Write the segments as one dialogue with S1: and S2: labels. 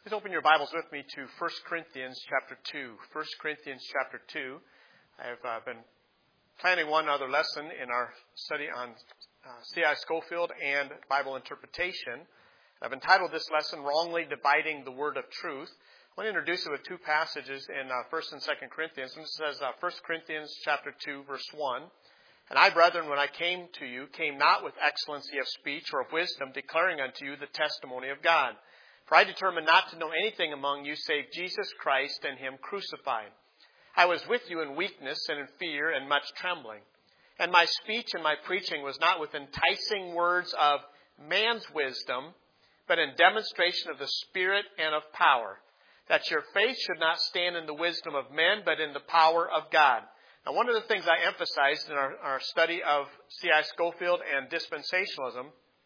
S1: Please open your Bibles with me to 1 Corinthians chapter 2. 1 Corinthians chapter 2. I've been planning one other lesson in our study on C.I. Scofield and Bible interpretation. I've entitled this lesson, Wrongly Dividing the Word of Truth. I want to introduce it with two passages in 1 and 2 Corinthians. And this says 1 Corinthians chapter 2, verse 1. And I, brethren, when I came to you, came not with excellency of speech or of wisdom, declaring unto you the testimony of God. For I determined not to know anything among you save Jesus Christ and Him crucified. I was with you in weakness and in fear and much trembling. And my speech and my preaching was not with enticing words of man's wisdom, but in demonstration of the Spirit and of power, that your faith should not stand in the wisdom of men, but in the power of God. Now, one of the things I emphasized in our study of C.I. Scofield and dispensationalism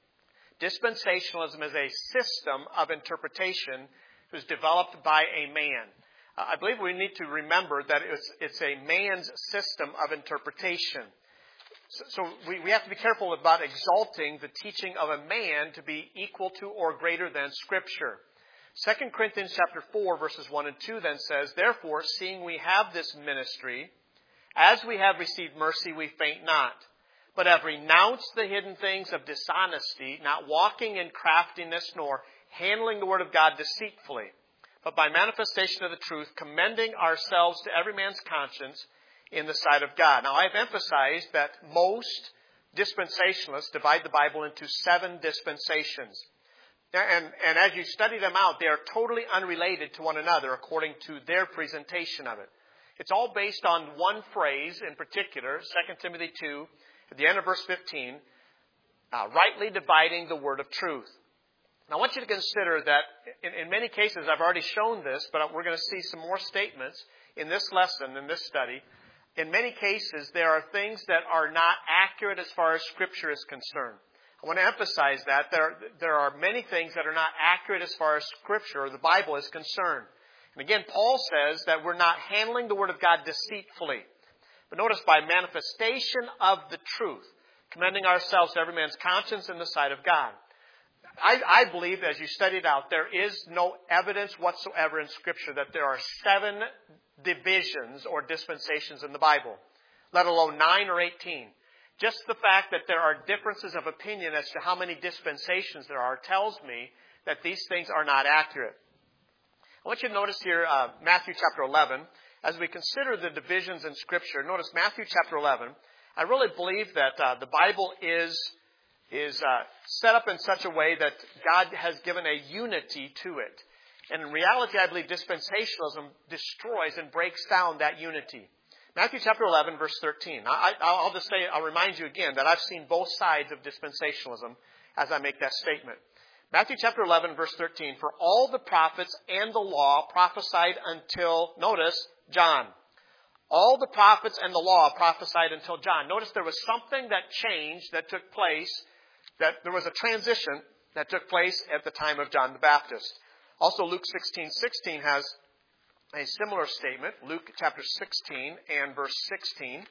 S1: is a system of interpretation that was developed by a man. I believe we need to remember that it's a man's system of interpretation. So we have to be careful about exalting the teaching of a man to be equal to or greater than Scripture. 2 Corinthians chapter 4, verses 1 and 2 then says, Therefore, seeing we have this ministry, as we have received mercy, we faint not, but have renounced the hidden things of dishonesty, not walking in craftiness, nor handling the word of God deceitfully, but by manifestation of the truth, commending ourselves to every man's conscience in the sight of God. Now, I've emphasized that most dispensationalists divide the Bible into 7 dispensations. And as you study them out, they are totally unrelated to one another according to their presentation of it. It's all based on one phrase in particular, 2 Timothy 2, at the end of verse 15, rightly dividing the word of truth. Now, I want you to consider that in many cases, I've already shown this, but we're going to see some more statements in this lesson, in this study. In many cases, there are things that are not accurate as far as Scripture is concerned. I want to emphasize that. There are many things that are not accurate as far as Scripture or the Bible is concerned. And again, Paul says that we're not handling the Word of God deceitfully. But notice, by manifestation of the truth, commending ourselves to every man's conscience in the sight of God. I believe, as you study it out, there is no evidence whatsoever in Scripture that there are 7 divisions or dispensations in the Bible, let alone 9 or 18. Just the fact that there are differences of opinion as to how many dispensations there are tells me that these things are not accurate. I want you to notice here Matthew chapter 11. As we consider the divisions in Scripture, notice Matthew chapter 11. I really believe that the Bible is set up in such a way that God has given a unity to it. And in reality, I believe dispensationalism destroys and breaks down that unity. Matthew chapter 11, verse 13. I'll remind you again that I've seen both sides of dispensationalism as I make that statement. Matthew chapter 11, verse 13. For all the prophets and the law prophesied until, notice, John. All the prophets and the law prophesied until John. Notice there was something that changed, that took place, that there was a transition that took place at the time of John the Baptist. Also, Luke 16:16 has a similar statement. Luke chapter 16 and verse 16.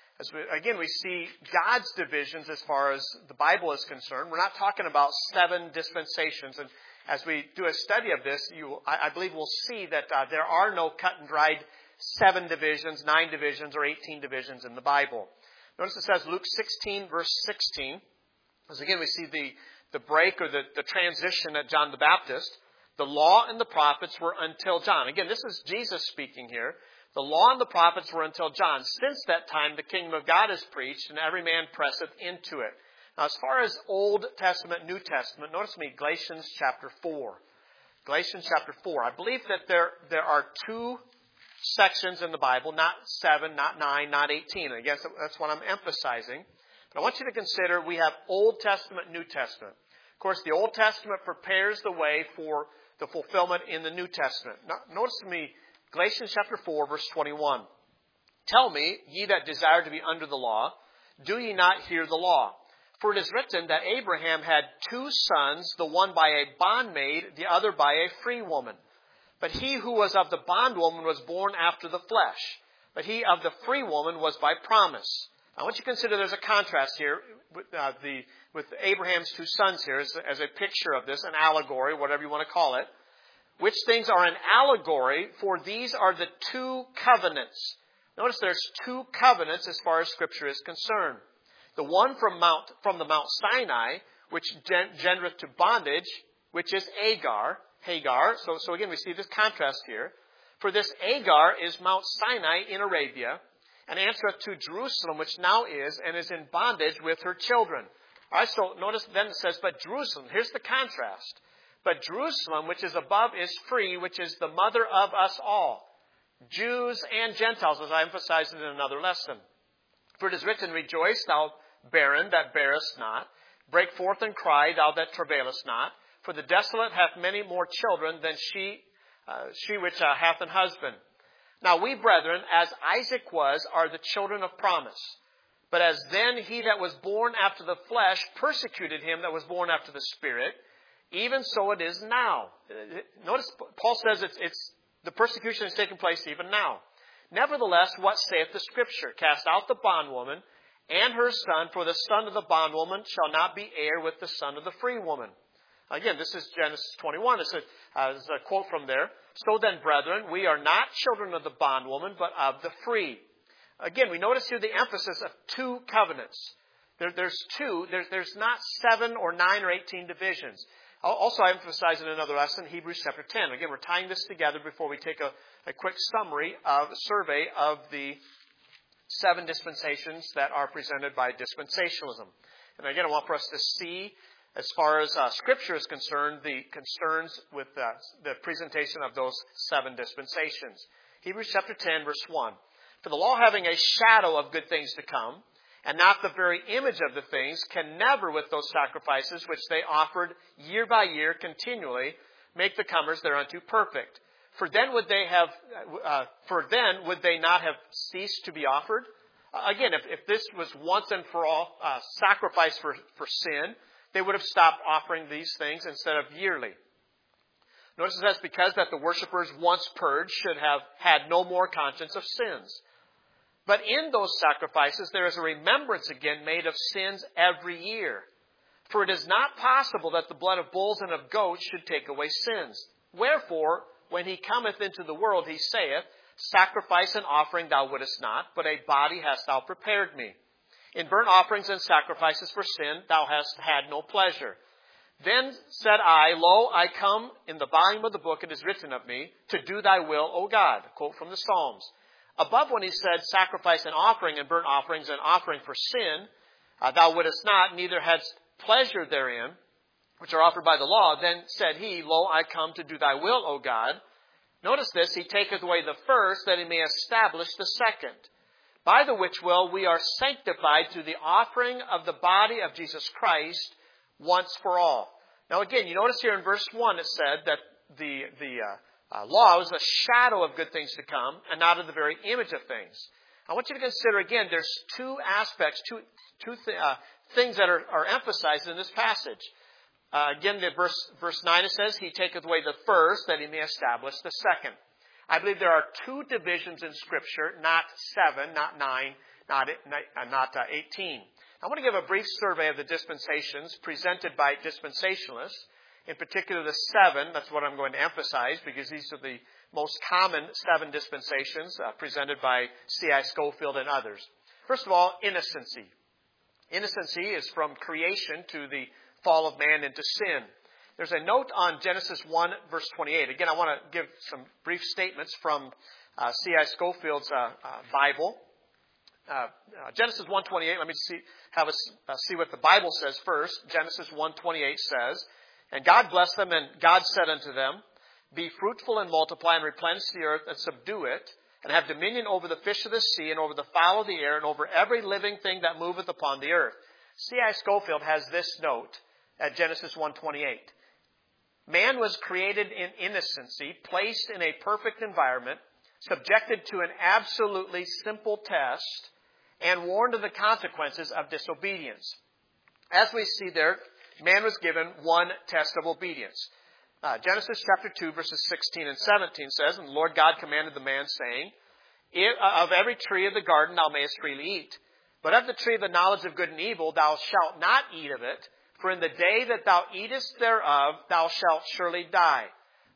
S1: We see God's divisions as far as the Bible is concerned. We're not talking about 7 dispensations. And as we do a study of this, I believe we'll see that there are no cut and dried 7 divisions, 9 divisions, or 18 divisions in the Bible. Notice it says Luke 16, verse 16. As again, we see the break or the transition at John the Baptist. The law and the prophets were until John. Again, this is Jesus speaking here. The law and the prophets were until John. Since that time, the kingdom of God is preached, and every man presseth into it. Now, as far as Old Testament, New Testament, notice me, Galatians chapter 4. Galatians chapter 4. I believe that there are 2 sections in the Bible, not 7, not 9, not 18. And I guess that's what I'm emphasizing. But I want you to consider we have Old Testament, New Testament. Of course, the Old Testament prepares the way for the fulfillment in the New Testament. Now, notice to me, Galatians chapter 4, verse 21. Tell me, ye that desire to be under the law, do ye not hear the law? For it is written that Abraham had 2 sons, the one by a bondmaid, the other by a free woman. But he who was of the bondwoman was born after the flesh, but he of the free woman was by promise. I want you to consider there's a contrast here with Abraham's 2 sons here as a picture of this, an allegory, whatever you want to call it. which things are an allegory, for these are the two covenants. Notice there's two covenants as far as Scripture is concerned. The one from the Mount Sinai, which gendereth to bondage, which is Hagar. So again, we see this contrast here. For this Hagar is Mount Sinai in Arabia, and answereth to Jerusalem, which now is, and is in bondage with her children. All right, so notice then it says, but Jerusalem, here's the contrast. But Jerusalem, which is above, is free, which is the mother of us all, Jews and Gentiles, as I emphasized in another lesson. For it is written, rejoice, thou barren that bearest not. Break forth and cry, thou that travailest not. For the desolate hath many more children than she which hath an husband. Now we, brethren, as Isaac was, are the children of promise. But as then he that was born after the flesh persecuted him that was born after the Spirit, even so it is now. Notice Paul says it's the persecution is taking place even now. Nevertheless, what saith the Scripture? Cast out the bondwoman and her son, for the son of the bondwoman shall not be heir with the son of the free woman. Again, this is Genesis 21. It's a quote from there. So then, brethren, we are not children of the bondwoman, but of the free. Again, we notice here the emphasis of two covenants. There's two. There's not 7 or 9 or 18 divisions. Also, I emphasize in another lesson, Hebrews chapter 10. Again, we're tying this together before we take a quick survey of the 7 dispensations that are presented by dispensationalism. And again, I want for us to see, as far as Scripture is concerned, the concerns with the presentation of those 7 dispensations. Hebrews chapter 10, verse 1. For the law, having a shadow of good things to come, and not the very image of the things, can never with those sacrifices which they offered year by year continually make the comers thereunto perfect. For then would they not have ceased to be offered? Again, if this was once and for all sacrifice for sin, they would have stopped offering these things instead of yearly. Notice that's because that the worshippers once purged should have had no more conscience of sins. But in those sacrifices, there is a remembrance again made of sins every year. For it is not possible that the blood of bulls and of goats should take away sins. Wherefore, when he cometh into the world, he saith, sacrifice and offering thou wouldest not, but a body hast thou prepared me. In burnt offerings and sacrifices for sin thou hast had no pleasure. Then said I, Lo, I come, in the volume of the book it is written of me, to do thy will, O God. Quote from the Psalms. Above, when he said sacrifice and offering and burnt offerings and offering for sin, thou wouldest not, neither hadst pleasure therein, which are offered by the law, then said he, Lo, I come to do thy will, O God. Notice this, he taketh away the first, that he may establish the second. By the which will we are sanctified through the offering of the body of Jesus Christ once for all. Now again, you notice here in verse 1 it said that the law is a shadow of good things to come and not of the very image of things. I want you to consider again, there's two aspects, two things that are emphasized in this passage. Again, the verse 9 it says, he taketh away the first that he may establish the second. I believe there are 2 divisions in Scripture, not 7, not 9, not 18. I want to give a brief survey of the dispensations presented by dispensationalists. In particular, the 7, that's what I'm going to emphasize, because these are the most common 7 dispensations presented by C.I. Scofield and others. First of all, innocency. Innocency is from creation to the fall of man into sin. There's a note on Genesis 1, verse 28. Again, I want to give some brief statements from C.I. Scofield's Bible. Genesis 1:28. Let me see what the Bible says first. Genesis 1:28 says, and God blessed them, and God said unto them, be fruitful and multiply, and replenish the earth, and subdue it, and have dominion over the fish of the sea, and over the fowl of the air, and over every living thing that moveth upon the earth. C.I. Scofield has this note at Genesis 1:28. Man was created in innocency, placed in a perfect environment, subjected to an absolutely simple test, and warned of the consequences of disobedience. As we see there, man was given one test of obedience. Genesis chapter 2, verses 16 and 17 says, and the Lord God commanded the man, saying, of every tree of the garden thou mayest freely eat, but of the tree of the knowledge of good and evil thou shalt not eat of it, for in the day that thou eatest thereof thou shalt surely die.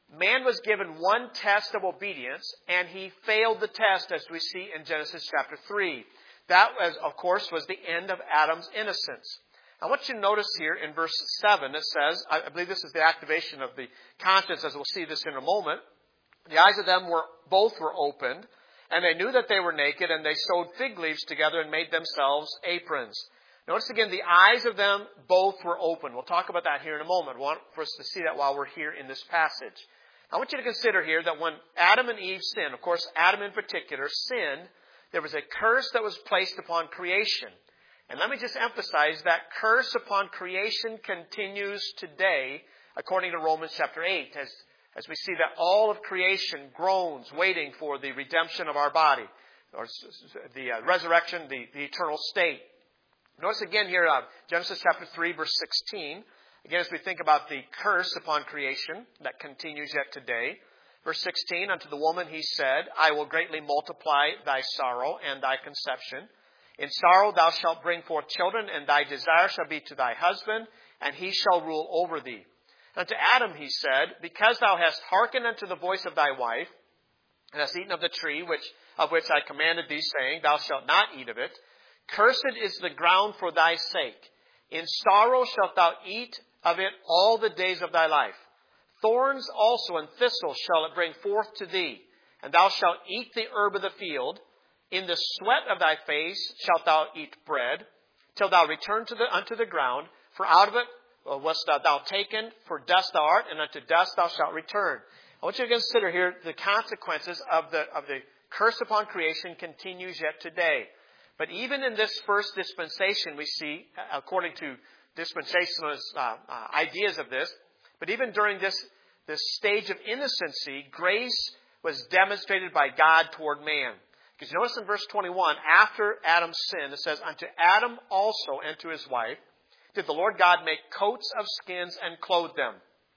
S1: Man was given one test of obedience, and he failed the test, as we see in Genesis chapter 3. That, of course, was the end of Adam's innocence. I want you to notice here in verse 7, it says, I believe this is the activation of the conscience, as we'll see this in a moment. The eyes of them both were opened, and they knew that they were naked, and they sewed fig leaves together and made themselves aprons. Notice again, the eyes of them both were open. We'll talk about that here in a moment. I want for us to see that while we're here in this passage. I want you to consider here that when Adam and Eve sinned, of course, Adam in particular sinned, there was a curse that was placed upon creation. And let me just emphasize that curse upon creation continues today, according to Romans chapter 8, as we see that all of creation groans, waiting for the redemption of our body, or the resurrection, the eternal state. Notice again here, Genesis chapter 3, verse 16. Again, as we think about the curse upon creation that continues yet today. Verse 16, unto the woman he said, I will greatly multiply thy sorrow and thy conception. In sorrow thou shalt bring forth children, and thy desire shall be to thy husband, and he shall rule over thee. Unto Adam he said, because thou hast hearkened unto the voice of thy wife, and hast eaten of the tree of which I commanded thee, saying, thou shalt not eat of it, cursed is the ground for thy sake. In sorrow shalt thou eat of it all the days of thy life. Thorns also and thistles shall it bring forth to thee, and thou shalt eat the herb of the field. In the sweat of thy face shalt thou eat bread, till thou return unto the ground, for out of it wast thou taken, for dust thou art, and unto dust thou shalt return. I want you to consider here the consequences of the curse upon creation continues yet today. But even in this first dispensation, we see, according to dispensationalist ideas of this, but even during this stage of innocency, grace was demonstrated by God toward man. Because you notice in verse 21, after Adam's sin, it says, unto Adam also and to his wife did the Lord God make coats of skins and clothe them.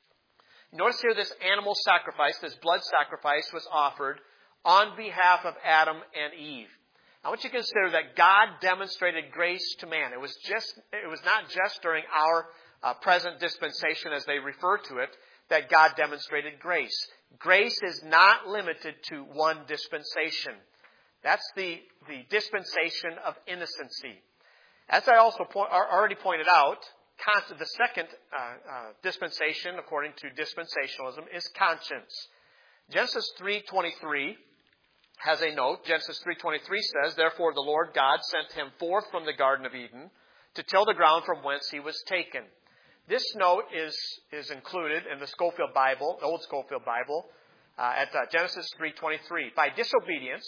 S1: Notice here this animal sacrifice, this blood sacrifice was offered on behalf of Adam and Eve. I want you to consider that God demonstrated grace to man. It was not just during our present dispensation, as they refer to it, that God demonstrated grace. Grace is not limited to one dispensation. That's the dispensation of innocency. As I also already pointed out, the second dispensation, according to dispensationalism, is conscience. Genesis 3:23 has a note. Genesis 3:23 says, therefore the Lord God sent him forth from the Garden of Eden to till the ground from whence he was taken. This note is included in the Scofield Bible, the Old Scofield Bible, at Genesis 3:23. By disobedience,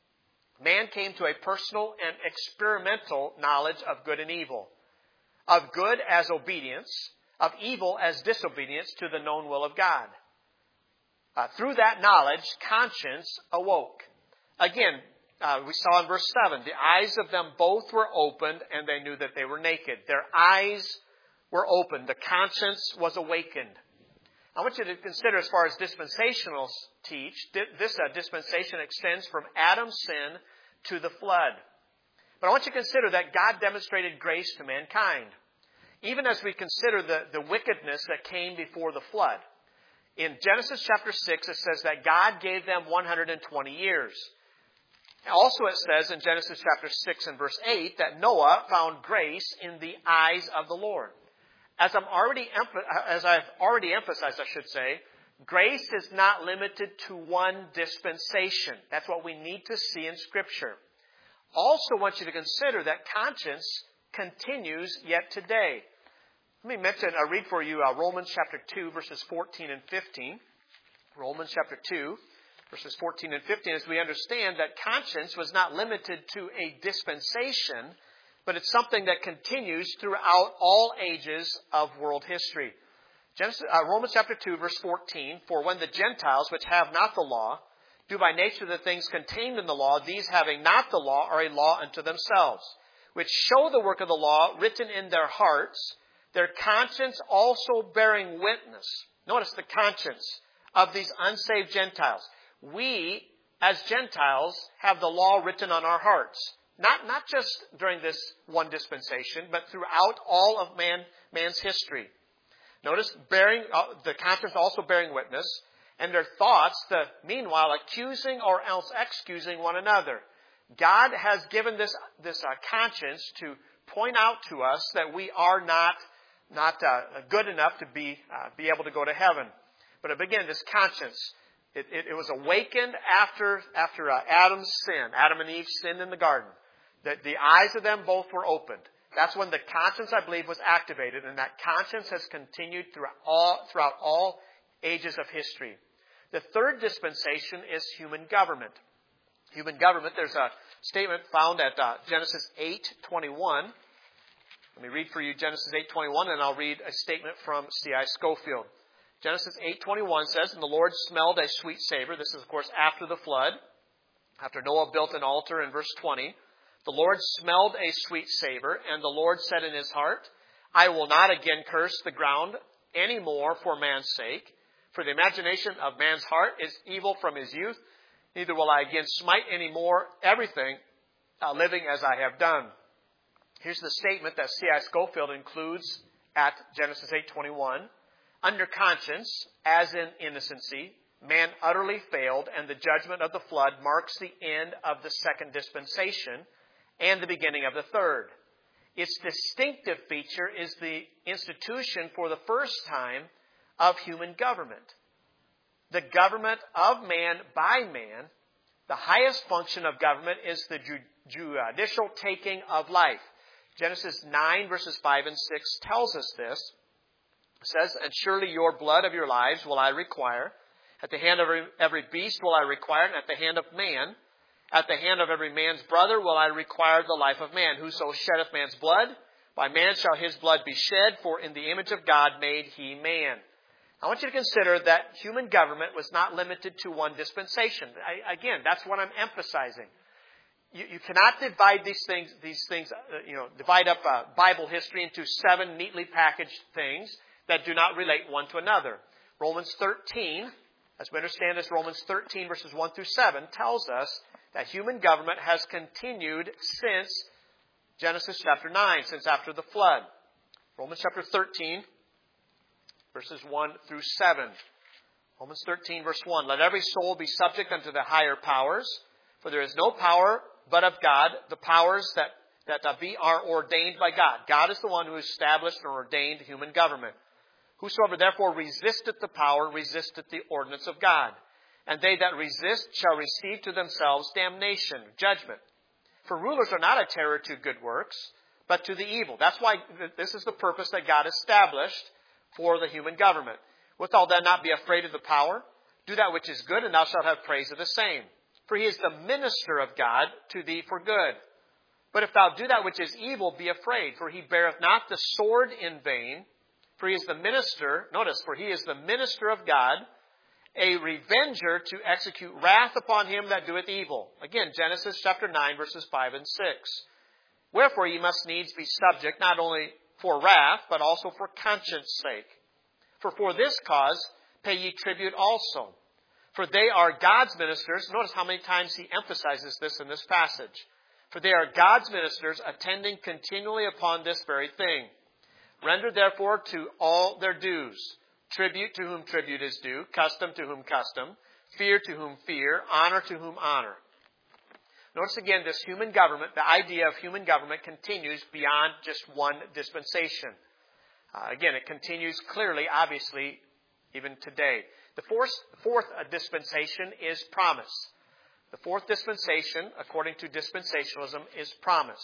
S1: man came to a personal and experimental knowledge of good and evil, of good as obedience, of evil as disobedience to the known will of God. Through that knowledge, conscience awoke. Again, we saw in verse 7, the eyes of them both were opened, and they knew that they were naked. Their eyes were opened. The conscience was awakened. I want you to consider, as far as dispensationalists teach, this dispensation extends from Adam's sin to the flood. But I want you to consider that God demonstrated grace to mankind, even as we consider the wickedness that came before the flood. In Genesis chapter 6, it says that God gave them 120 years. Also it says in Genesis chapter 6 and verse 8 that Noah found grace in the eyes of the Lord. As I've already emphasized, grace is not limited to one dispensation. That's what we need to see in Scripture. Also want you to consider that conscience continues yet today. Let me read for you Romans chapter 2, verses 14 and 15. Romans chapter 2, verses 14 and 15, as we understand that conscience was not limited to a dispensation, but it's something that continues throughout all ages of world history. Romans chapter 2, verse 14, for when the Gentiles, which have not the law, do by nature the things contained in the law, these having not the law are a law unto themselves, which show the work of the law written in their hearts, their conscience also bearing witness. Notice the conscience of these unsaved Gentiles. We, as Gentiles, have the law written on our hearts. Not just during this one dispensation, but throughout all of man's history. Notice the conscience also bearing witness, and their thoughts, meanwhile accusing or else excusing one another. God has given this conscience to point out to us that we are not good enough to be able to go to heaven. But again, this conscience, it was awakened after Adam's sin. Adam and Eve sinned in the garden. The eyes of them both were opened. That's when the conscience, I believe, was activated, and that conscience has continued throughout all ages of history. The third dispensation is human government. Human government, there's a statement found at Genesis 8:21. Let me read for you Genesis 8:21, and I'll read a statement from C.I. Scofield. Genesis 8:21 says, "And the Lord smelled a sweet savor." This is, of course, after the flood, after Noah built an altar in verse 20. "The Lord smelled a sweet savor, and the Lord said in his heart, I will not again curse the ground any more for man's sake. For the imagination of man's heart is evil from his youth. Neither will I again smite any more everything living as I have done." Here's the statement that C.I. Scofield includes at Genesis 8:21. "Under conscience, as in innocency, man utterly failed, and the judgment of the flood marks the end of the second dispensation and the beginning of the third. Its distinctive feature is the institution for the first time of human government. The government of man by man, the highest function of government is the judicial taking of life." Genesis 9 verses 5 and 6 tells us this. It says, "And surely your blood of your lives will I require. At the hand of every beast will I require, and at the hand of man, at the hand of every man's brother will I require the life of man. Whoso sheddeth man's blood, by man shall his blood be shed, for in the image of God made he man." I want you to consider that human government was not limited to one dispensation. Again, that's what I'm emphasizing. You cannot divide these things, divide up Bible history into 7 neatly packaged things that do not relate one to another. Romans 13, as we understand this, Romans 13 verses 1 through 7 tells us that human government has continued since Genesis chapter 9, since after the flood. Romans chapter 13, verses 1 through 7. Romans 13, verse 1. "Let every soul be subject unto the higher powers, for there is no power but of God. The powers that be are ordained by God." God is the one who established and ordained human government. "Whosoever therefore resisteth the power, resisteth the ordinance of God. And they that resist shall receive to themselves damnation," judgment. "For rulers are not a terror to good works, but to the evil." That's why this is the purpose that God established for the human government. "Withal then not be afraid of the power. Do that which is good, and thou shalt have praise of the same. For he is the minister of God to thee for good. But if thou do that which is evil, be afraid. For he beareth not the sword in vain. For he is the minister," notice, "for he is the minister of God, a revenger to execute wrath upon him that doeth evil." Again, Genesis chapter 9, verses 5 and 6. "Wherefore ye must needs be subject, not only for wrath, but also for conscience sake. For this cause pay ye tribute also. For they are God's ministers." Notice how many times he emphasizes this in this passage. "For they are God's ministers, attending continually upon this very thing. Render therefore to all their dues. Tribute to whom tribute is due, custom to whom custom, fear to whom fear, honor to whom honor." Notice again, this human government, the idea of human government continues beyond just one dispensation. Again, it continues clearly, obviously, even today. The fourth dispensation is promise. The fourth dispensation, according to dispensationalism, is promise.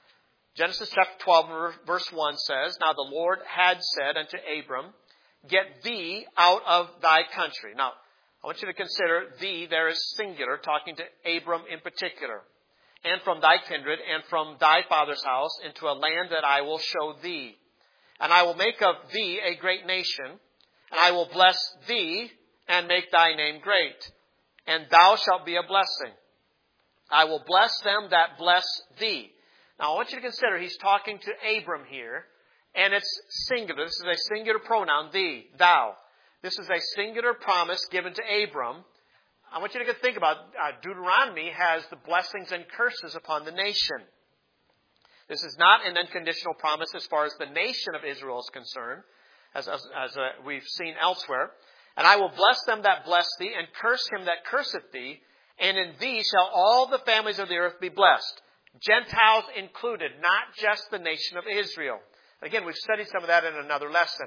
S1: Genesis chapter 12, verse 1 says, "Now the Lord had said unto Abram, Get thee out of thy country." Now, I want you to consider thee there is singular, talking to Abram in particular. "And from thy kindred and from thy father's house into a land that I will show thee. And I will make of thee a great nation, and I will bless thee and make thy name great. And thou shalt be a blessing. I will bless them that bless thee." Now, I want you to consider he's talking to Abram here, and it's singular. This is a singular pronoun, thee, thou. This is a singular promise given to Abram. I want you to think about Deuteronomy has the blessings and curses upon the nation. This is not an unconditional promise as far as the nation of Israel is concerned, as we've seen elsewhere. And I will bless them that bless thee, and curse him that curseth thee, and in thee shall all the families of the earth be blessed. Gentiles included, not just the nation of Israel. Again, we've studied some of that in another lesson.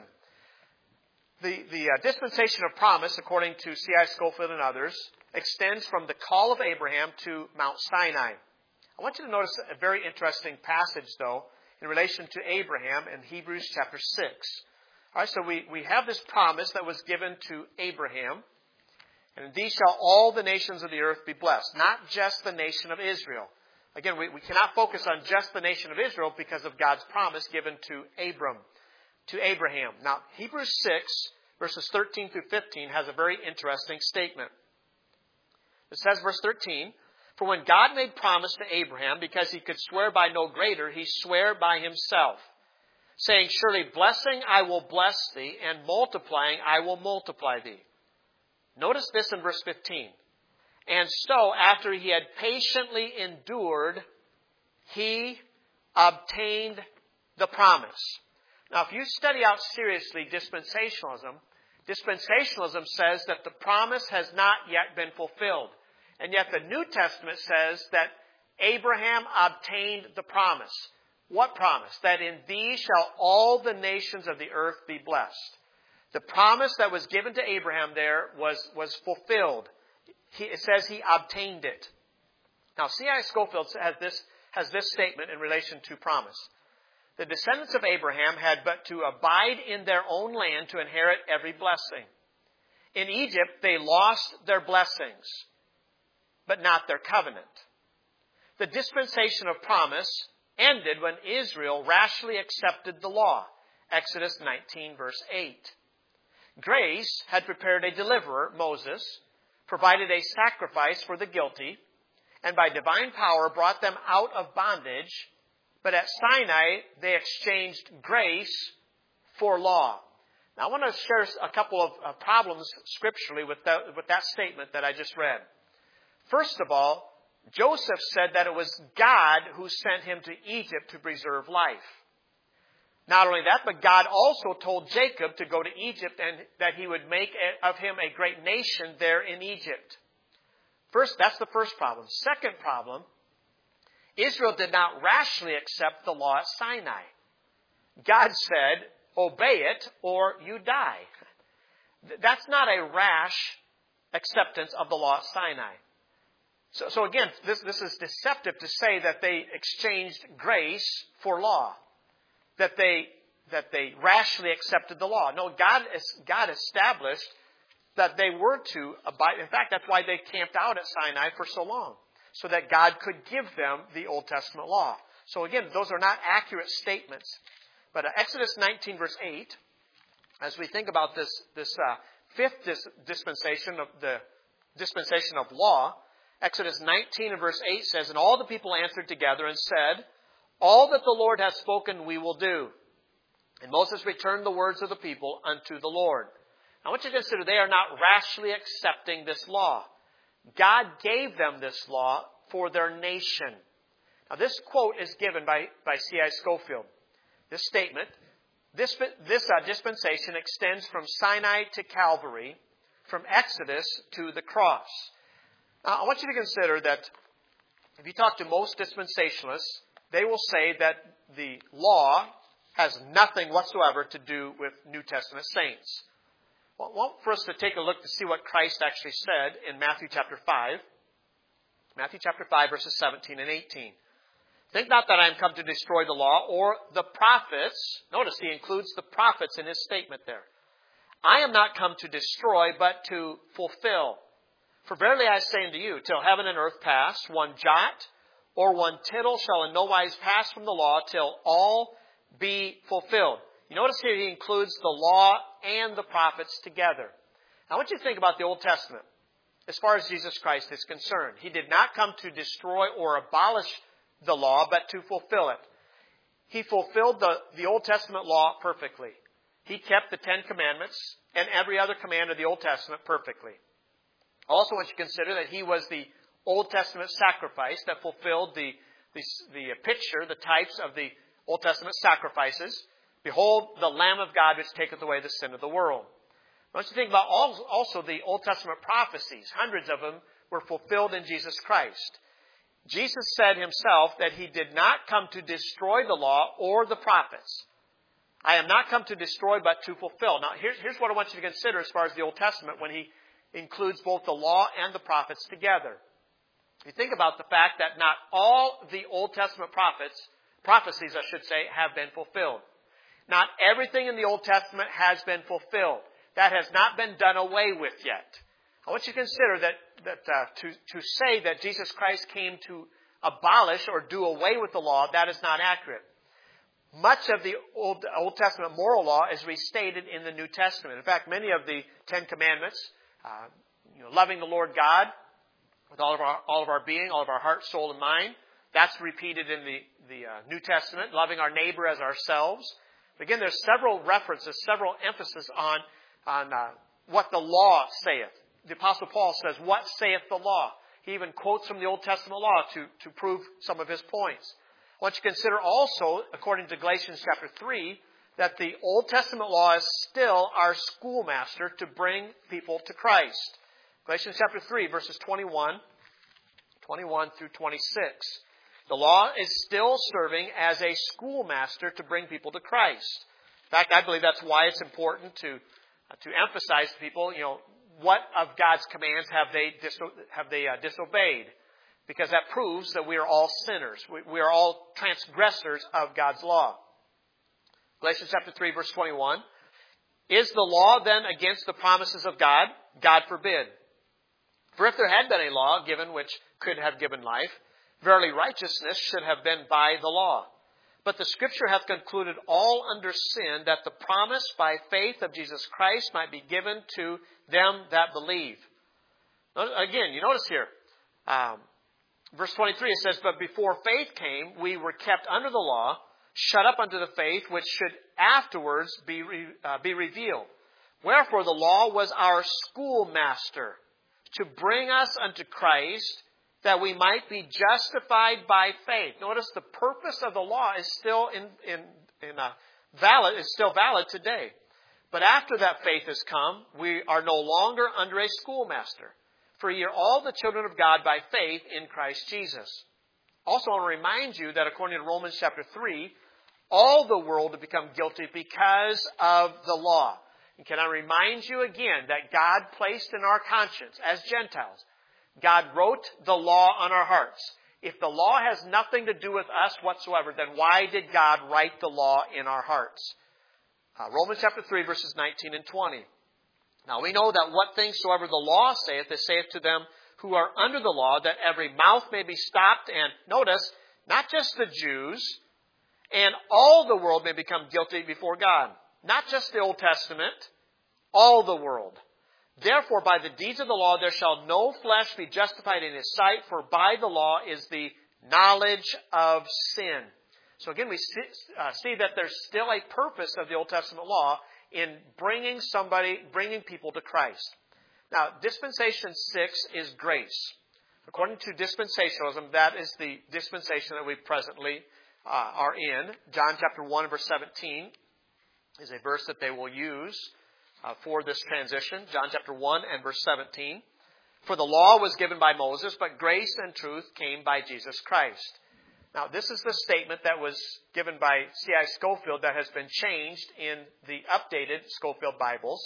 S1: The dispensation of promise, according to C.I. Scofield and others, extends from the call of Abraham to Mount Sinai. I want you to notice a very interesting passage, though, in relation to Abraham in Hebrews chapter 6. All right, so we have this promise that was given to Abraham, and in these shall all the nations of the earth be blessed, not just the nation of Israel. Again, we cannot focus on just the nation of Israel because of God's promise given to Abraham. Now, Hebrews 6, verses 13 through 15, has a very interesting statement. It says, verse 13, For when God made promise to Abraham, because he could swear by no greater, he sware by himself, saying, Surely blessing I will bless thee, and multiplying I will multiply thee. Notice this in verse 15. And so, after he had patiently endured, he obtained the promise. Now, if you study out seriously dispensationalism says that the promise has not yet been fulfilled. And yet the New Testament says that Abraham obtained the promise. What promise? That in thee shall all the nations of the earth be blessed. The promise that was given to Abraham there was fulfilled. It says he obtained it. Now, C.I. Scofield has this statement in relation to promise. The descendants of Abraham had but to abide in their own land to inherit every blessing. In Egypt, they lost their blessings, but not their covenant. The dispensation of promise ended when Israel rashly accepted the law. Exodus 19, verse 8. Grace had prepared a deliverer, Moses, provided a sacrifice for the guilty, and by divine power brought them out of bondage. But at Sinai, they exchanged grace for law. Now, I want to share a couple of problems scripturally with that statement that I just read. First of all, Joseph said that it was God who sent him to Egypt to preserve life. Not only that, but God also told Jacob to go to Egypt and that he would make of him a great nation there in Egypt. First, that's the first problem. Second problem, Israel did not rashly accept the law at Sinai. God said, obey it or you die. That's not a rash acceptance of the law at Sinai. So again, this is deceptive to say that they exchanged grace for law. That they rashly accepted the law. No, God established that they were to abide. In fact, that's why they camped out at Sinai for so long, so that God could give them the Old Testament law. So again, those are not accurate statements. But Exodus 19, verse 8, as we think about this fifth dispensation of the dispensation of law, Exodus 19 and verse 8 says, And all the people answered together and said, All that the Lord hath spoken we will do. And Moses returned the words of the people unto the Lord. I want you to consider they are not rashly accepting this law. God gave them this law for their nation. Now this quote is given by C.I. Scofield. This statement, this dispensation extends from Sinai to Calvary, from Exodus to the cross. Now I want you to consider that if you talk to most dispensationalists, they will say that the law has nothing whatsoever to do with New Testament saints. Well, I want for us to take a look to see what Christ actually said in Matthew chapter 5. Matthew chapter 5, verses 17 and 18. Think not that I am come to destroy the law or the prophets. Notice he includes the prophets in his statement there. I am not come to destroy, but to fulfill. For verily I say unto you, till heaven and earth pass, one jot or one tittle shall in no wise pass from the law till all be fulfilled. You notice here he includes the law and the prophets together. Now I want you to think about the Old Testament as far as Jesus Christ is concerned. He did not come to destroy or abolish the law, but to fulfill it. He fulfilled the Old Testament law perfectly. He kept the Ten Commandments and every other command of the Old Testament perfectly. Also, I want you to consider that he was the Old Testament sacrifice that fulfilled the picture, the types of the Old Testament sacrifices. Behold, the Lamb of God which taketh away the sin of the world. I want you to think about also the Old Testament prophecies. Hundreds of them were fulfilled in Jesus Christ. Jesus said himself that he did not come to destroy the law or the prophets. I am not come to destroy, but to fulfill. Now, here's what I want you to consider as far as the Old Testament when he includes both the law and the prophets together. You think about the fact that not all the Old Testament prophecies, have been fulfilled. Not everything in the Old Testament has been fulfilled. That has not been done away with yet. I want you to consider that to say that Jesus Christ came to abolish or do away with the law, that is not accurate. Much of the Old Testament moral law is restated in the New Testament. In fact, many of the Ten Commandments, loving the Lord God with all of our being, all of our heart, soul, and mind, that's repeated in the New Testament. Loving our neighbor as ourselves. Again, there's several references, several emphasis on what the law saith. The Apostle Paul says, "What saith the law?" He even quotes from the Old Testament law to prove some of his points. I want you to consider also, according to Galatians chapter 3, that the Old Testament law is still our schoolmaster to bring people to Christ. Galatians chapter 3, verses 21 through 26. The law is still serving as a schoolmaster to bring people to Christ. In fact, I believe that's why it's important to emphasize to people, what of God's commands have they disobeyed? Because that proves that we are all sinners. We are all transgressors of God's law. Galatians chapter 3, verse 21. Is the law then against the promises of God? God forbid. For if there had been a law given which could have given life, verily righteousness should have been by the law. But the Scripture hath concluded all under sin, that the promise by faith of Jesus Christ might be given to them that believe. Again, you notice here, verse 23, it says, But before faith came, we were kept under the law, shut up unto the faith which should afterwards be revealed. Wherefore the law was our schoolmaster, to bring us unto Christ, that we might be justified by faith. Notice the purpose of the law is still valid today. But after that faith has come, we are no longer under a schoolmaster. For ye are all the children of God by faith in Christ Jesus. Also, I want to remind you that according to Romans chapter 3, all the world have become guilty because of the law. And can I remind you again that God placed in our conscience as Gentiles, God wrote the law on our hearts. If the law has nothing to do with us whatsoever, then why did God write the law in our hearts? Romans chapter 3, verses 19 and 20. Now we know that what things soever the law saith, it saith to them who are under the law, that every mouth may be stopped, and notice, not just the Jews, and all the world may become guilty before God. Not just the Old Testament, all the world. Therefore, by the deeds of the law, there shall no flesh be justified in his sight, for by the law is the knowledge of sin. So again, we see that there's still a purpose of the Old Testament law in bringing people to Christ. Now, dispensation 6 is grace. According to dispensationalism, that is the dispensation that we presently are in. John chapter 1 verse 17 is a verse that they will use for this transition. John chapter 1 and verse 17. For the law was given by Moses, but grace and truth came by Jesus Christ. Now, this is the statement that was given by C.I. Scofield that has been changed in the updated Scofield Bibles.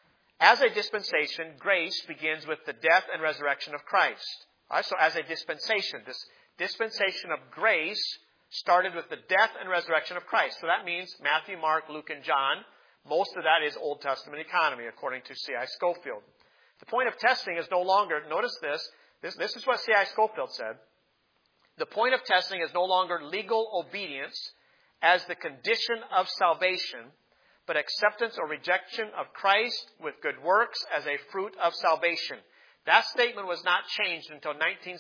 S1: As a dispensation, grace begins with the death and resurrection of Christ. All right, so as a dispensation, this dispensation of grace started with the death and resurrection of Christ. So that means Matthew, Mark, Luke, and John. Most of that is Old Testament economy, according to C.I. Scofield. The point of testing is no longer, notice this is what C.I. Scofield said. The point of testing is no longer legal obedience as the condition of salvation, but acceptance or rejection of Christ with good works as a fruit of salvation. That statement was not changed until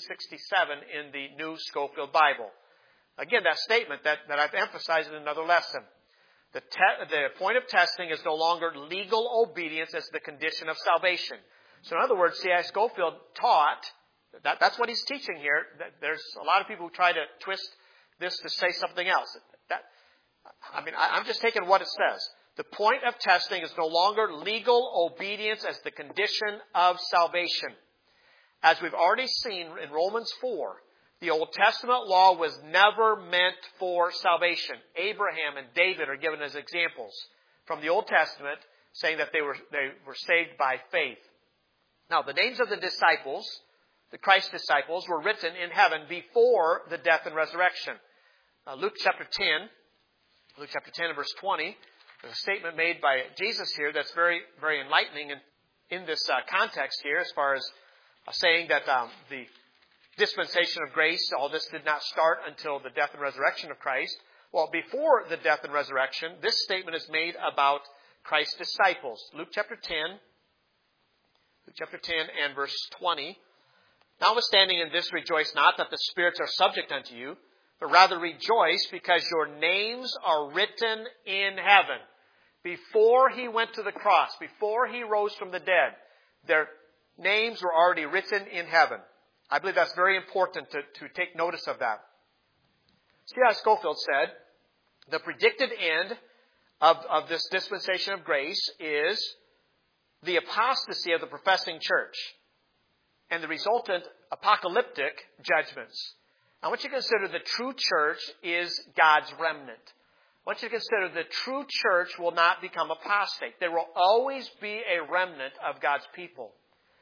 S1: 1967 in the New Scofield Bible. Again, that statement that I've emphasized in another lesson. The point of testing is no longer legal obedience as the condition of salvation. So in other words, C.I. Scofield taught, that's what he's teaching here. There's a lot of people who try to twist this to say something else. I'm just taking what it says. The point of testing is no longer legal obedience as the condition of salvation. As we've already seen in Romans 4, the Old Testament law was never meant for salvation. Abraham and David are given as examples from the Old Testament, saying that they were saved by faith. Now, the names of the disciples, the Christ disciples, were written in heaven before the death and resurrection. Luke chapter 10 and verse 20, there's a statement made by Jesus here that's very, very enlightening in this context here, as far as saying that the dispensation of grace, all this did not start until the death and resurrection of Christ. Well, before the death and resurrection, this statement is made about Christ's disciples. Luke chapter 10 and verse 20. Notwithstanding in this, rejoice not that the spirits are subject unto you, but rather rejoice because your names are written in heaven. Before he went to the cross, before he rose from the dead, their names were already written in heaven. I believe that's very important to take notice of that. C.I. Scofield said, the predicted end of this dispensation of grace is the apostasy of the professing church and the resultant apocalyptic judgments. I want you to consider the true church is God's remnant. I want you to consider the true church will not become apostate. There will always be a remnant of God's people.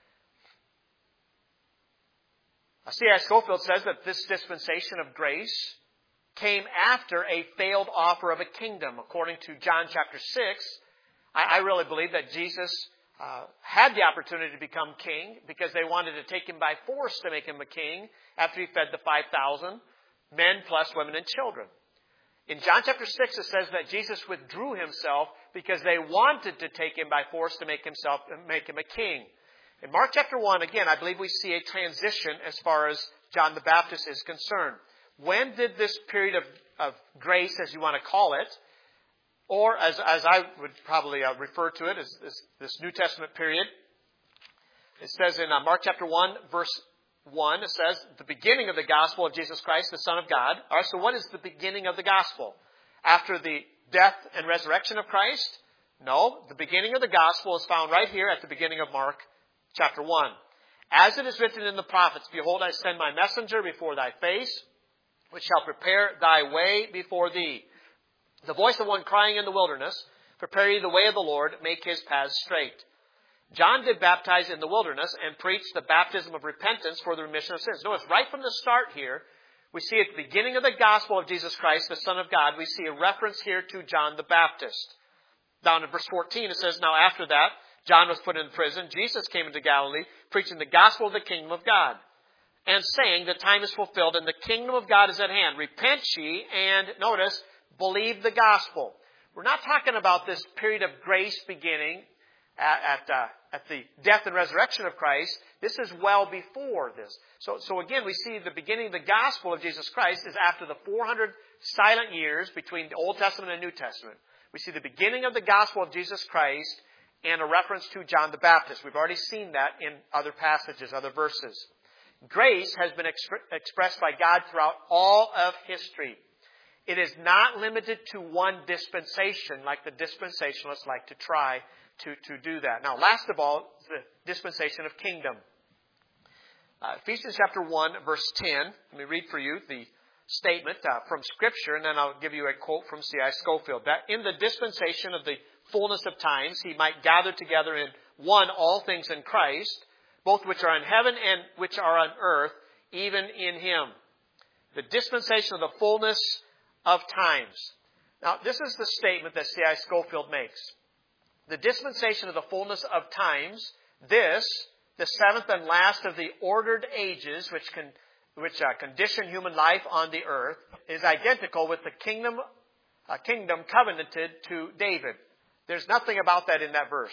S1: C.I. Scofield says that this dispensation of grace came after a failed offer of a kingdom. According to John chapter 6, I really believe that Jesus had the opportunity to become king because they wanted to take him by force to make him a king after he fed the 5,000 men plus women and children. In John chapter 6, it says that Jesus withdrew himself because they wanted to take him by force to make him a king. In Mark chapter 1, again, I believe we see a transition as far as John the Baptist is concerned. When did this period of grace, as you want to call it, or as I would probably refer to it as this New Testament period, it says in Mark chapter 1, verse 1, it says, the beginning of the gospel of Jesus Christ, the Son of God. All right, so what is the beginning of the gospel? After the death and resurrection of Christ? No, the beginning of the gospel is found right here at the beginning of Mark chapter 1. As it is written in the prophets, behold, I send my messenger before thy face, which shall prepare thy way before thee. The voice of one crying in the wilderness, prepare ye the way of the Lord, make his paths straight. John did baptize in the wilderness and preach the baptism of repentance for the remission of sins. Notice right from the start here, we see at the beginning of the gospel of Jesus Christ, the Son of God, we see a reference here to John the Baptist. Down in verse 14, it says, now after that, John was put in prison. Jesus came into Galilee, preaching the gospel of the kingdom of God, and saying, the time is fulfilled, and the kingdom of God is at hand. Repent ye, and notice, believe the gospel. We're not talking about this period of grace beginning at the death and resurrection of Christ. This is well before this. So again, we see the beginning of the gospel of Jesus Christ is after the 400 silent years between the Old Testament and New Testament. We see the beginning of the gospel of Jesus Christ and a reference to John the Baptist. We've already seen that in other passages, other verses. Grace has been expressed by God throughout all of history. It is not limited to one dispensation like the dispensationalists like to try to do that. Now, last of all, the dispensation of kingdom. Ephesians chapter 1, verse 10. Let me read for you the statement from Scripture, and then I'll give you a quote from C.I. Scofield. That in the dispensation of the fullness of times, he might gather together in one all things in Christ, both which are in heaven and which are on earth, even in him. The dispensation of the fullness of times. Now, this is the statement that C.I. Scofield makes. The dispensation of the fullness of times, this, the seventh and last of the ordered ages, which condition human life on the earth, is identical with the kingdom covenanted to David. There's nothing about that in that verse.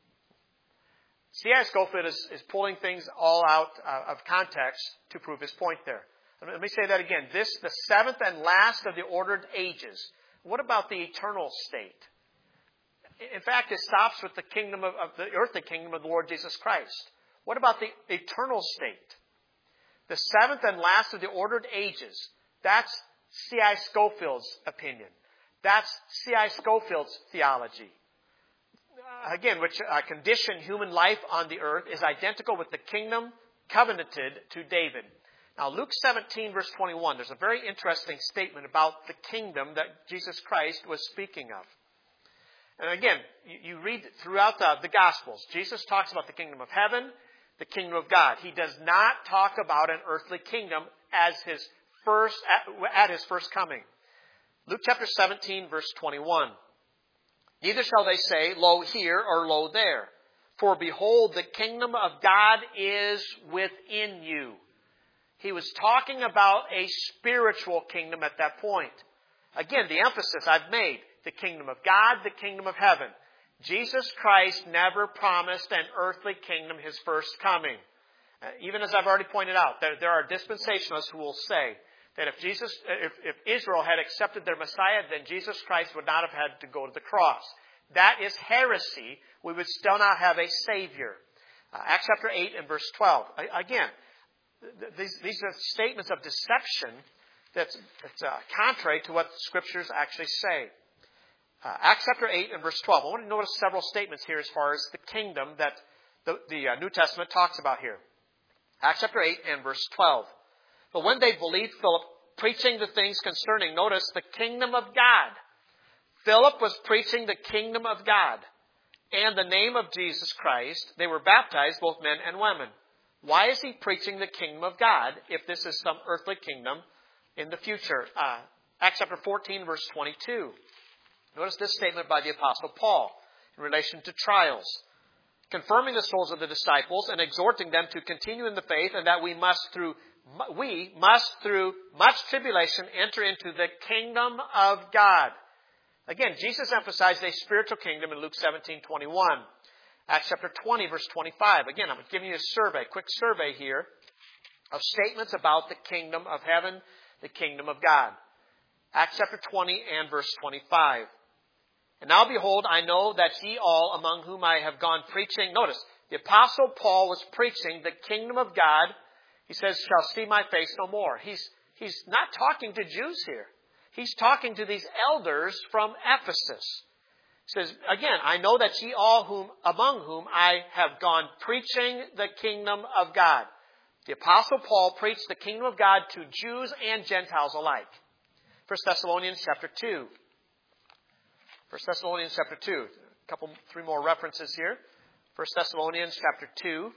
S1: C.I. Scofield is pulling things all out of context to prove his point there. Let me say that again. This, the seventh and last of the ordered ages. What about the eternal state? In fact, it stops with the kingdom of the earthly kingdom of the Lord Jesus Christ. What about the eternal state? The seventh and last of the ordered ages. That's C.I. Scofield's opinion. That's C.I. Scofield's theology. Again, which conditioned human life on the earth is identical with the kingdom covenanted to David. Now, Luke 17, verse 21, there's a very interesting statement about the kingdom that Jesus Christ was speaking of. And again, you read throughout the Gospels, Jesus talks about the kingdom of heaven, the kingdom of God. He does not talk about an earthly kingdom as at his first coming. Luke chapter 17, verse 21. Neither shall they say, lo here or lo there. For behold, the kingdom of God is within you. He was talking about a spiritual kingdom at that point. Again, the emphasis I've made, the kingdom of God, the kingdom of heaven. Jesus Christ never promised an earthly kingdom his first coming. Even as I've already pointed out, there are dispensationalists who will say that if Israel had accepted their Messiah, then Jesus Christ would not have had to go to the cross. That is heresy. We would still not have a Savior. Acts chapter 8 and verse 12. Again, these are statements of deception that's contrary to what the Scriptures actually say. Acts chapter 8 and verse 12. I want to notice several statements here as far as the kingdom that the New Testament talks about here. Acts chapter 8 and verse 12. But when they believed Philip preaching the things concerning, notice, the kingdom of God. Philip was preaching the kingdom of God and the name of Jesus Christ. They were baptized, both men and women. Why is he preaching the kingdom of God if this is some earthly kingdom in the future? Acts chapter 14, verse 22. Notice this statement by the Apostle Paul in relation to trials. Confirming the souls of the disciples and exhorting them to continue in the faith, and that we must through much tribulation enter into the kingdom of God. Again, Jesus emphasized a spiritual kingdom in Luke 17:21. Acts chapter 20, verse 25. Again, I'm giving you a quick survey here of statements about the kingdom of heaven, the kingdom of God. Acts chapter 20 and verse 25. And now behold, I know that ye all among whom I have gone preaching. Notice, the Apostle Paul was preaching the kingdom of God. He says, shall see my face no more. He's not talking to Jews here. He's talking to these elders from Ephesus. He says, again, I know that ye all among whom I have gone preaching the kingdom of God. The Apostle Paul preached the kingdom of God to Jews and Gentiles alike. 1 Thessalonians chapter 2. 1 Thessalonians chapter 2. Three more references here. 1 Thessalonians chapter 2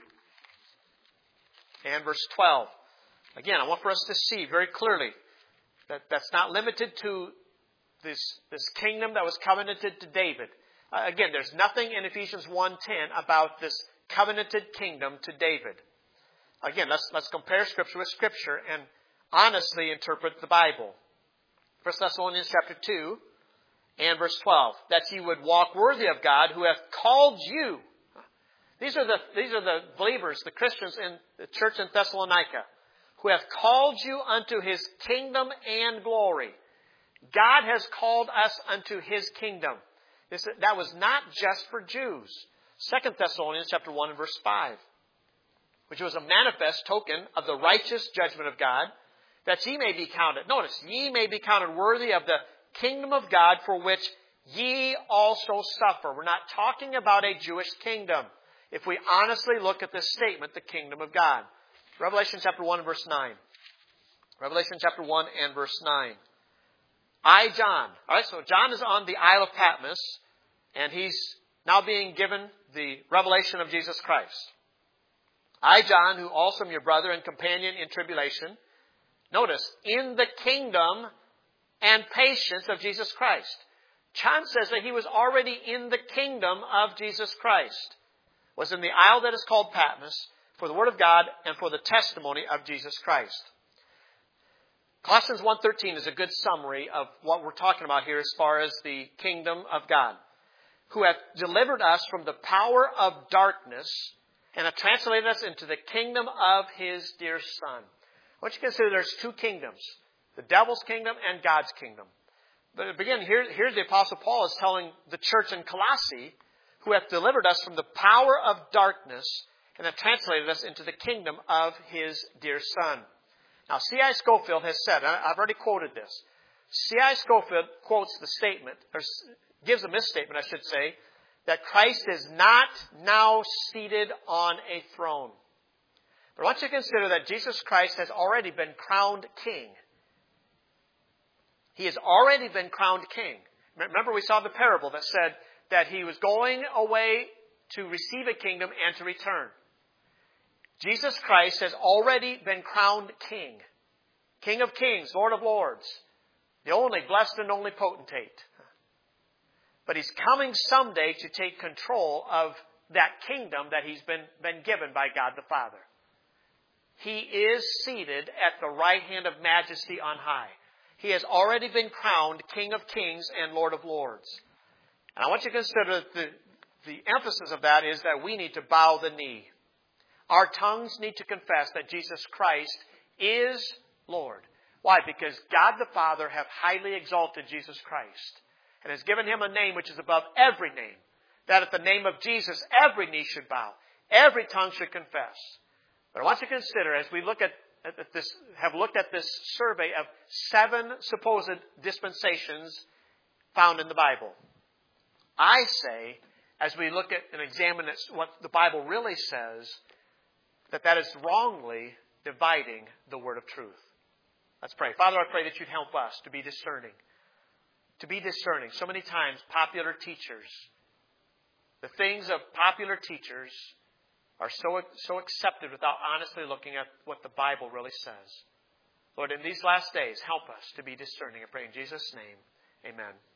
S1: and verse 12. Again, I want for us to see very clearly that that's not limited to this kingdom that was covenanted to David. Again, there's nothing in Ephesians 1:10 about this covenanted kingdom to David. Again, let's compare Scripture with Scripture and honestly interpret the Bible. 1 Thessalonians chapter 2 and verse 12. That ye would walk worthy of God who hath called you. These are the believers, the Christians in the church in Thessalonica, who hath called you unto his kingdom and glory. God has called us unto his kingdom. That was not just for Jews. 2 Thessalonians chapter 1 and verse 5. Which was a manifest token of the righteous judgment of God, that ye may be counted. Notice, ye may be counted worthy of the kingdom of God for which ye also suffer. We're not talking about a Jewish kingdom. If we honestly look at this statement, the kingdom of God. Revelation chapter 1 and verse 9. Revelation chapter 1 and verse 9. I, John. All right, so John is on the Isle of Patmos, and he's now being given the revelation of Jesus Christ. I, John, who also am your brother and companion in tribulation. Notice, in the kingdom and patience of Jesus Christ. John says that he was already in the kingdom of Jesus Christ. Was in the isle that is called Patmos for the word of God and for the testimony of Jesus Christ. Colossians 1:13 is a good summary of what we're talking about here as far as the kingdom of God. Who hath delivered us from the power of darkness and hath translated us into the kingdom of his dear Son. I want you to consider there's two kingdoms. The devil's kingdom and God's kingdom. But again, here the Apostle Paul is telling the church in Colossae, who hath delivered us from the power of darkness and hath translated us into the kingdom of his dear Son. Now, C.I. Scofield has said, I've already quoted this, C.I. Scofield quotes the statement, or gives a misstatement, I should say, that Christ is not now seated on a throne. But I want you to consider that Jesus Christ has already been crowned king. He has already been crowned king. Remember, we saw the parable that said that he was going away to receive a kingdom and to return. Jesus Christ has already been crowned king. King of kings, Lord of lords. The only blessed and only potentate. But he's coming someday to take control of that kingdom that he's been given by God the Father. He is seated at the right hand of majesty on high. He has already been crowned King of kings and Lord of lords. And I want you to consider that the emphasis of that is that we need to bow the knee. Our tongues need to confess that Jesus Christ is Lord. Why? Because God the Father hath highly exalted Jesus Christ and has given him a name which is above every name, that at the name of Jesus every knee should bow, every tongue should confess. But I want you to consider, as we look at this, have looked at this survey of 7 supposed dispensations found in the Bible, I say, as we look at and examine what the Bible really says, that is wrongly dividing the word of truth. Let's pray. Father, I pray that you'd help us to be discerning. To be discerning. So many times, popular teachers, the things of popular teachers are so accepted without honestly looking at what the Bible really says. Lord, in these last days, help us to be discerning. I pray in Jesus' name, amen.